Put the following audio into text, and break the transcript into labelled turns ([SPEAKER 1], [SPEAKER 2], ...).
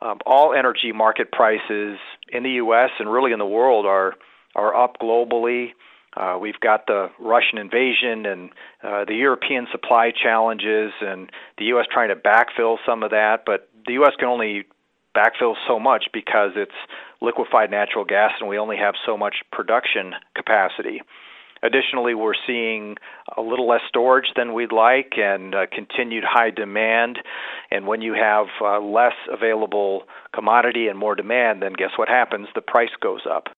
[SPEAKER 1] all energy market prices in the U.S. and really in the world are up globally. We've got the Russian invasion and the European supply challenges, and the U.S. trying to backfill some of that. But the U.S. can only backfill so much because it's liquefied natural gas, and we only have so much production capacity. Additionally, we're seeing a little less storage than we'd like and continued high demand. And when you have less available commodity and more demand, then guess what happens? The price goes up.